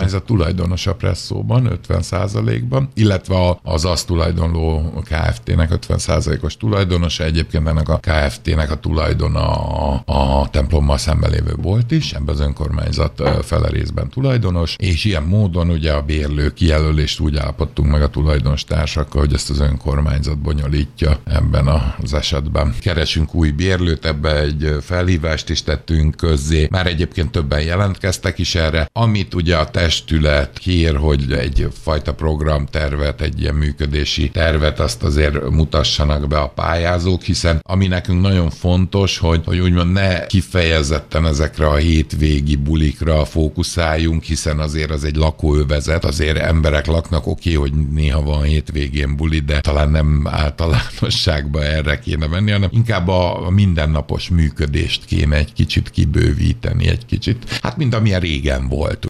önkormányzat tulajdonos a Presszóban 50%-ban, illetve az azt tulajdonló Kft-nek 50%-os tulajdonosa, egyébként ennek a Kft-nek a tulajdona a templommal szemben lévő bolt is, ebben az önkormányzat fele részben tulajdonos, és ilyen módon ugye a bérlő kijelölést úgy állapodtunk meg a tulajdonstársakkal, hogy ezt az önkormányzat bonyolítja ebben az esetben. Keresünk új bérlőt, ebbe egy felhívást is tettünk közzé, már egyébként többen jelentkeztek is erre, amit ugye a testület kér, hogy egyfajta programtervet, egy ilyen működési tervet azt azért mutassanak be a pályázók, hiszen ami nekünk nagyon fontos, hogy úgymond ne kifejezetten ezekre a hétvégi bulikra fókuszáljunk, hiszen azért az egy lakóövezet, azért emberek laknak, oké, hogy néha van hétvégén buli, de talán nem általánosságban erre kéne menni, hanem inkább a mindennapos működést kéne egy kicsit kibővíteni, egy kicsit, hát mint amilyen régen volt.